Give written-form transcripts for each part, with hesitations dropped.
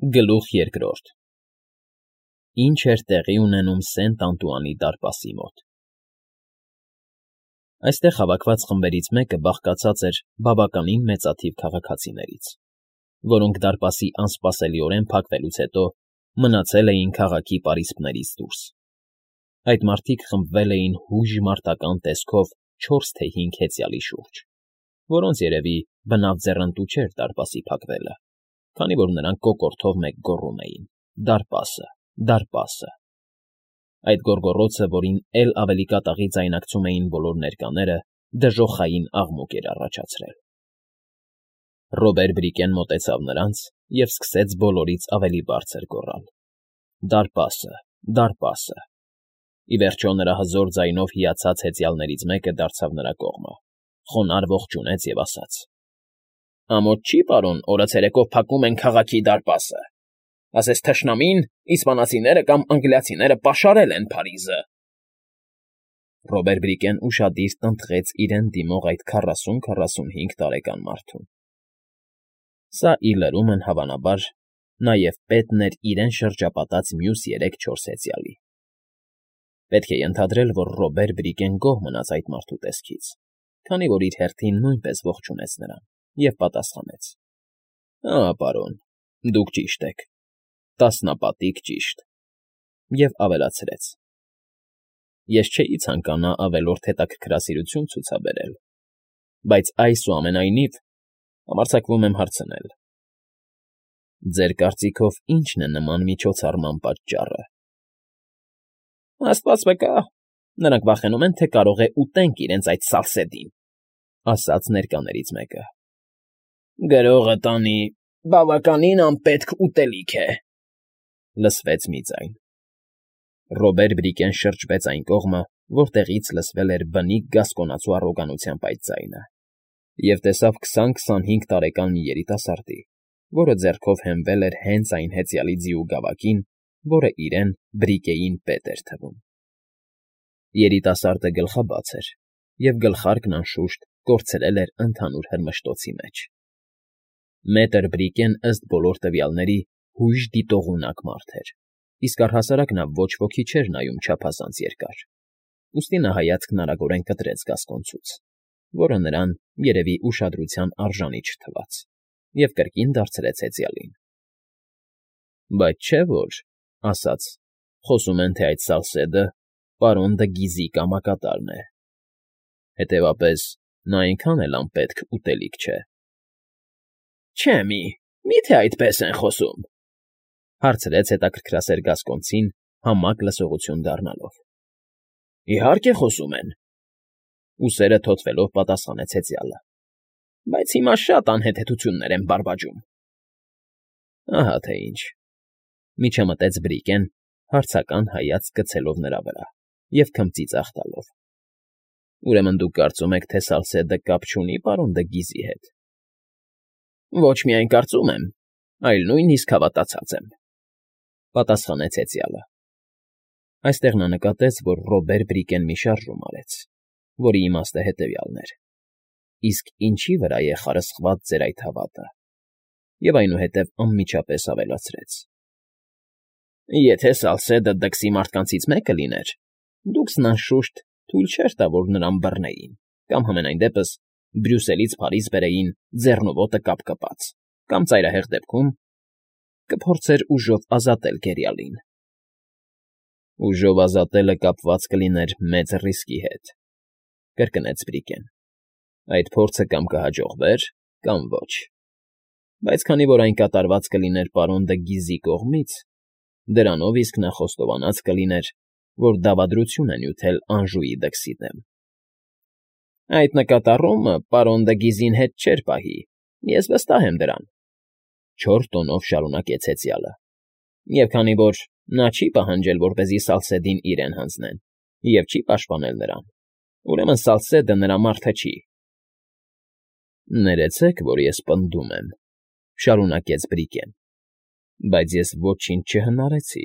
Գլուխ երկրորդ Ինչ էր տեղի ունենում Սենտ Անտուանի դարպասի մոտ։ Այստեղ հավաքված խմբերից մեկը բաղկացած էր բավականին մեծաթիվ քաղաքացիներից, որոնք դարպասի անսպասելիորեն փակվելուց հետո մնացել էին քաղաքի պարիսպներից դուրս։ Այդ մարդիկ խմբվել էին հուժ մարտական տեսքով 4 թե 5 հեծյալի շուրջ, որոնց երևի բնավ ձեռնտու չէր դարպասի փակվելը, քանի որ նրանք կոկորդով մեկ գոռում էին. «Դարպասը, դարպասը»։ Այդ գոռգոռոցը, որին էլ ավելի կատաղի ձայնակցում էին բոլոր ներկաները, դժոխային աղմուկ էր առաջացրել։ Ռոբեր Բրիկեն մոտեցավ նրանց և սկսեց բոլորից ավելի բարձր գոռալ. «Դարպասը, դարպասը»։ Ի վերջո նրա հզոր ձայնով հիացած հեծյալներից մեկը դարձավ նրա կողմը, խոնարհ ողջունեց և ասաց. «Ամոթ չի, պարոն, օրը ցերեկով փակում են քաղաքի դարպասը, ասես թշնամին, իսպանացիները կամ անգլիացիները պաշարել են Փարիզը»։ Ռոբեր Բրիկեն ուշադիր տնտղեց իրեն դիմող այդ 40-45 տարեկան մարդուն։ Սա ի լրումն, հավանաբար, նաև պետն էր իրեն շրջապատած մյուս 3-4 հեծյալի։ Պետք է ենթադրել, որ Ռոբեր Բրիկեն գոհ մնաց այդ մարդու տեսքից, քանի որ իր հերթին նույնպես ողջունեց նրան և պատասխանեց. «Ահա, պարոն, դուք ճիշտ եք, տասնապատիկ ճիշտ», և ավելացրեց. «Ես չէի ցանկանա ավելորդ հետաքրքրասիրություն ցուցաբերել, բայց այսուամենայնիվ համարձակվում եմ հարցնել. ձեր կարծիքով ի՞նչն է նման միջոցառման պատճառը»։ «Աստված վկա, նրանք վախենում են, թե կարող է ուտենք իրենց այդ սալսեդին», ասաց ներկաներից մեկը։ «Գրողը տանի, բավականին անպետք ուտելիք է», լսվեց մի ձայն։ Ռոբեր Բրիկեն շրջվեց այն կողմը, որտեղից լսվել էր բնիկ գասկոնացու առոգանությամբ այդ ձայնը, և տեսավ 20-25 տարեկան մի երիտասարդի, որը ձեռքով հենվել էր հենց այն հեծյալի ձիու գավակին, որը իրեն Բրիկեին պետ էր թվում։ Երիտասարդը գլխաբաց էր, և գլխարկն անշուշտ կորցրել էր ընդհանուր հրմշտոցի մեջ։ Մետր Բրիկեն, ըստ բոլոր տվյալների, հույժ դիտողունակ մարդ էր, իսկ առհասարակ նա ոչ ոքի չէր նայում չափազանց երկար, ուստի նա հայացքն արագորեն կտրեց գասկոնցուց, որը նրան, երևի, ուշադրության արժանի չթվաց, և կրկին դարձրեց հեծյալին։ «Բայց չէ՞ որ, ասաց, խոսում են, թե այդ սալսեդը պարոն Դը Գիզի կամակատարն է, հետևաբար նա այնքան էլ անպետք ուտելիք չէ»։ «Չէ՞ մի՞թե այդպես են խոսում», հարցրեց հետաքրքրասեր գասկոնցին, համակ լսողություն դառնալով։ «Իհարկե խոսում են», ուսերը թոթվելով պատասխանեց հեծյալը, «բայց հիմա շատ անհեթեթություններ են բարբաջում»։ «Ահա թե ինչ», միջամտեց Բրիկեն, հարցական հայացք գցելով նրա վրա և քմծի ծախ տալով։ «Ուրեմն դուք կարծում եք, թե սալսեդը կապ չունի պարոն Դը Գիզի հետ»։ «Ոչ միայն կարծում եմ, այլ նույնիսկ հավատացած եմ», պատասխանեց հեծյալը։ Այստեղ նա նկատեց, որ Ռոբեր Բրիկեն մի շարժում արեց, որի իմաստը հետևյալն էր. «Իսկ ինչի՞ վրա է խարսխված ձեր այդ հավատը», և այնուհետև անմիջապես ավելացրեց. «Եթե սալսեդը դքսի մարդկանցից մեկը լիներ, դուքսն, անշուշտ, թույլ չէր տա, որ նրան բռնեին կամ համենայն դեպս Բրյուսելից Փարիզ բերեին ձեռնուոտը կապկպած, կամ ծայրահեղ դեպքում կփորձեր ուժով ազատել գերիալին»։ «Ուժով ազատելը կապված կլիներ մեծ ռիսկի հետ», կրկնեց Բրիկեն։ «Այդ փորձը կամ կհաջողվեր, կամ ոչ։ Բայց քանի որ այն կատարված կլիներ պարոն Դը Գիզի կողմից, դրանով իսկ նա խոստովանած կլիներ, որ դավադրություն է նյութել Անժուի դքսի դեմ»։ «Այդ նկատառումը պարոն Դը Գիզին հետ չէր պահի, ես վստահ եմ դրան», չոր տոնով շարունակեց հեծյալը։ «Եվ քանի որ նա չի պահանջել, որպեսզի սալսեդին իրեն հանձնեն, և չի պաշտպանել նրան, ուրեմն սալսեդը նրա մարդը չի»։ «Ներեցեք, որ ես պնդում եմ», շարունակեց Բրիկեն, «բայց ես ոչինչ չհնարեցի։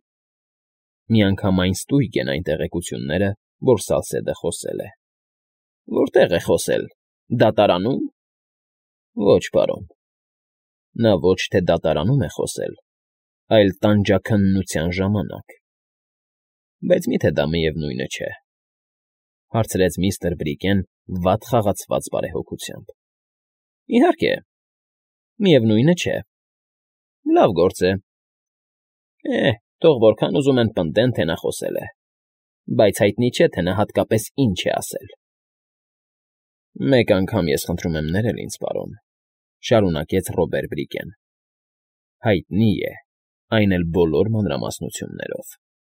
Միանգամայն ստույգ են այն տեղեկությունները, որ սալսեդը խոսել է»։ «Որտե՞ղ է խոսել, դատարանում»։ «Ոչ, պարոն»։ Նա ոչ թե դատարանում է խոսել, այլ տանջաքննության ժամանակ։ Բայց միթե դա միևնույնը չէ, հարցրեց միստր Բրիկեն վատ խաղացված բարեհոգությամբ։ Իհարկե, միևնույնը չէ։ Լավ գործ է։ Թող որքան ուզում են պնդեն, թե նա խոսել է, բայց հայտնի չէ, թե նա հատկապես ինչ է ասել։ Մեկ անգամ ես խնդրում եմ ներել ինձ, պարոն, շարունակեց Ռոբեր Բրիկեն։ Հայտնի է, այն էլ բոլոր մանրամասնություններով։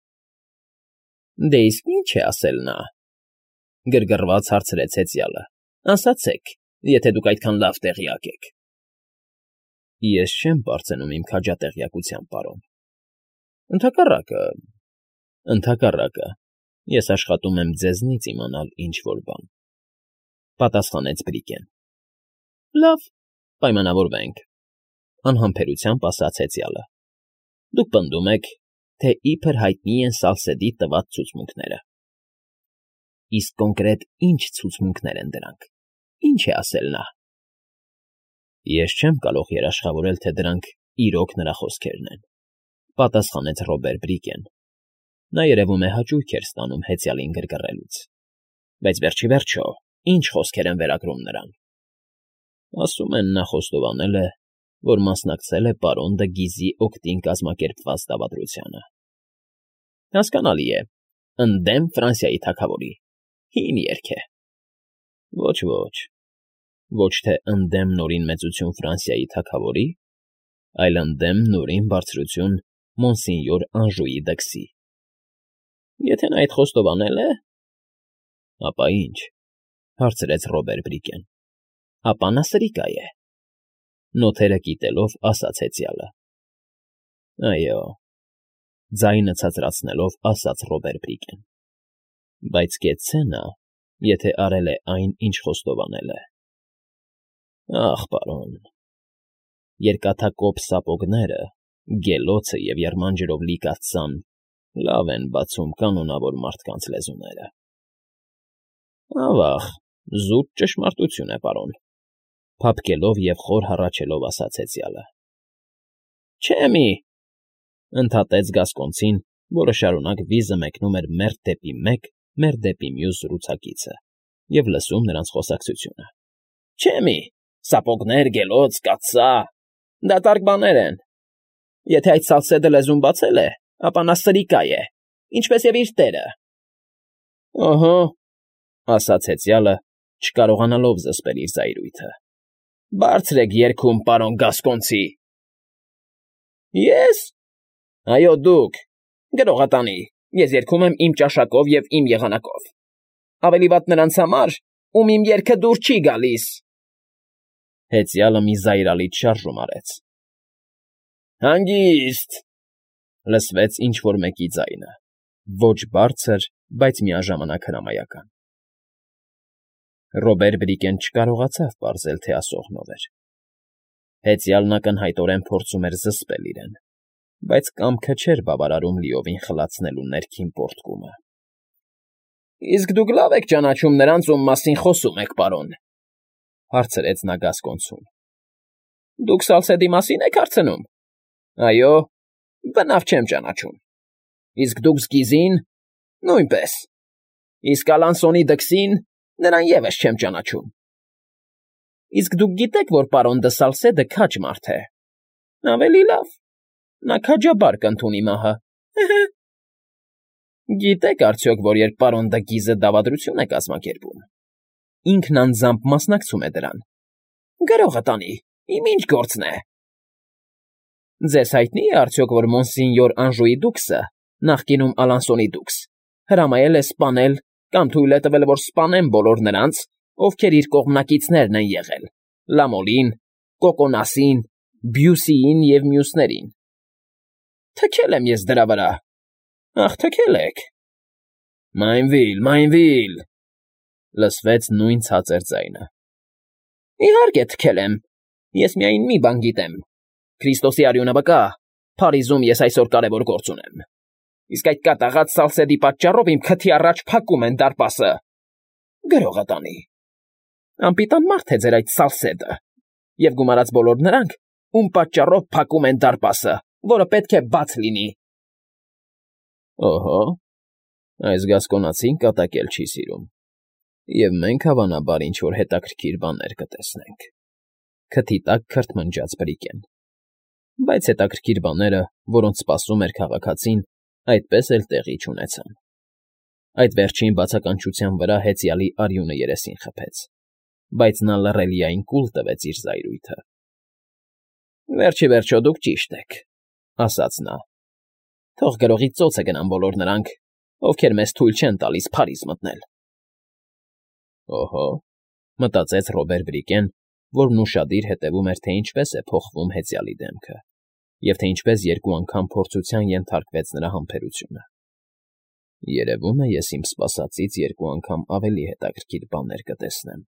Դե իսկ ինչ է ասել նա, գրգռված հարցրեց հեծյալը։ Ասացեք, եթե դուք այդքան լավ տեղյակ եք։ Ես չեմ պարծենում իմ քաջատեղյակությամբ, պարոն։ Ընդհակառակը, ես աշխատում եմ ձեզնից իմանալ ինչ-որ բան, պատասխանեց Բրիկեն։ Լավ, պայմանավորվենք, անհամբերությամբ ասաց հեծյալը։ Դուք պնդում եք, թե իբր հայտնի են Սալսեդի տված ցուցմունքները։ Իսկ կոնկրետ ինչ ցուցմունքներ են դրանք։ Ինչ է ասել նա։ Ես չեմ կարող երաշխավորել, թե դրանք իրոք նրա խոսքերն են, պատասխանեց Ռոբեր Բրիկեն։ Նա երևում է հաճույք էր ստանում հեծյալին գրգռելուց։ Բայց վերջի վերջո, ինչ խոսքեր են վերագրում նրան։ Ասում են նա խոստովանել է, որ մասնակցել է պարոն Դը Գիզի օգտին կազմակերպված դավադրությանը։ Հասկանալի է, ընդդեմ Ֆրանսիայի թագավորի։ Հին երգ է։ Ոչ թե ընդդեմ նորին մեծություն Ֆրանսիայի թագավորի, այլ ընդդեմ նորին բարձրություն Մոնսինյոր Անժուի Դքսի։ Եթե նա այդ խոստովանել է, ապա ինչ, հարցրեց Ռոբեր Բրիկեն։ Ապա նա սրիկա է։ Նոթերը կիտելով ասաց հեծյալը։ Այո, ձայնը ցածրացնելով ասաց Ռոբեր Բրիկեն։ Բայց կեցցե նա, եթե արել է այն, ինչ խոստովանել է։ Ախ, պարոն, երկաթակոպ սապոգները, գելոցը և եռմանջրով լի կաթսան լավ են բացում կանոնավոր մարդկանց լեզուները։ Ավաղ, զուտ ճշմարտություն է, պարոն, փափկելով և խոր հառաչելով ասաց հեծյալը։ Չէ՞ մի, ընդհատեց Գասկոնցին, որը շարունակ վիզը մեկնում էր մերթ դեպի մեկ, մերթ դեպի մյուս զրուցակիցը և լսում նրանց խոսակցությունը։ Չէ՞ մի, սապոգներ, գելոց, կաթսա, դատարկ բաներ են։ Եթե այդ Սալսեդը լեզուն բացել է, ապա նա սրիկա է, ինչպես և իր տերը։ Ըհը, ասաց հեծյալը, չկարողանալով զսպել իր զայրույթը։ Բարձր եք երգում, պարոն Գասկոնցի։ Ես։ Այո, դուք, գրողատանի, ես երգում եմ իմ ճաշակով և իմ եղանակով։ Ավելի վատ նրանց համար, ում իմ երգը դուր չի գալիս։ Հեծյալը մի զայրալից շարժում արեց։ Հանգիստ, լսվեց ինչ-որ մեկի ձայնը, ոչ բարձր, բայց միաժամանակ հրամայական։ Ռոբեր Բրիկեն չկարողացավ պարզել, թե ասողն ով էր։ Հեծյալն ակնհայտորեն փորձում էր զսպել իրեն, բայց կամքը չէր բավարարում լիովին խլացնելու ներքին պոռթկումը։ Իսկ դուք լավ եք ճանաչում նրանց, ում մասին խոսում եք, պարոն, հարցրեց նա Գասկոնցուն։ Դուք Սալսեդի մասին եք հարցնում։ Այո, բնավ չեմ ճանաչում։ Իսկ դուք Զգիզին, նույնպես։ Իսկ Ալանսոնի Դքսին, նրան ևս չեմ ճանաչում։ Իսկ դուք գիտեք, որ պարոն Դը Սալսեդը քաջ մարդ է։ Ավելի լավ, նա քաջաբար կընդունի մահը։ Գիտեք արդյոք, որ երբ պարոն Դը Գիզը դավադրություն է կազմակերպում, ինքն անձամբ մասնակցում է դրան։ Գրողատանի, իմ ինչ գործն է։ Ձեզ հայտնի է արդյոք, որ Մոնսինյոր Անժուի Դուքսը, նախկինում Ալանսոնի Դուքս, հրամայել է սպանել կամ թույլ է տվել, որ սպանեն բոլոր նրանց, ովքեր իր կողմնակիցներն են եղել. Լամոլին, Կոկոնասին, Բյուսիին և մյուսներին։ Թքել եմ ես դրա վրա։ Ախ, թքել եք։ Մայնվիլ, լսվեց նույն ցածր ձայնը։ Իհարկե թքել եմ։ Ես միայն մի բան գիտեմ։ Քրիստոսի արյունը վկա, Փարիզում ես այսօր կարևոր գործ ունեմ։ Իսկ այդ կատաղած Սալսեդի պատճառով իմ քթի առաջ փակում են դարպասը։ Գրողատանի։ Անպիտան մարդ է ձեր այդ Սալսեդը, և գումարած բոլոր նրանք, ում պատճառով փակում են դարպասը, որը պետք է բաց լինի։ Օհո, այս գասկոնացին կատակել չի սիրում, և մենք, հավանաբար, ինչ֊որ հետաքրքիր բաներ կտեսնենք,֊ քթի տակ քրթմնջաց Բրիկեն։ Բայց հետաքրքիր բաները, որոնց սպասում էր քաղաքացին, այդպես էլ տեղի չունեցան։ Այդ վերջին բացականչության վրա հեծյալի արյունը երեսին խփեց, բայց նա լռելիային կուլ տվեց իր զայրույթը։ «Վերջ ի վերջո դուք ճիշտ եք,֊ ասաց նա։֊ Թող գրողի ծոցը գնան բոլոր նրանք, ովքեր մեզ թույլ չեն տալիս Փարիզ մտնել»։ «Օհո,֊ մտածեց Ռոբեր Բրիկեն, որն ուշադիր հետևում էր, թե ինչպես է փոխվում հեծյալի դեմքը, և թե ինչպես երկու անգամ փորձության ենթարկվեց նրա համբերությունը։ Երևում է, ես իմ սպասածից երկու անգամ ավելի հետաքրքիր բաներ կտեսնեմ։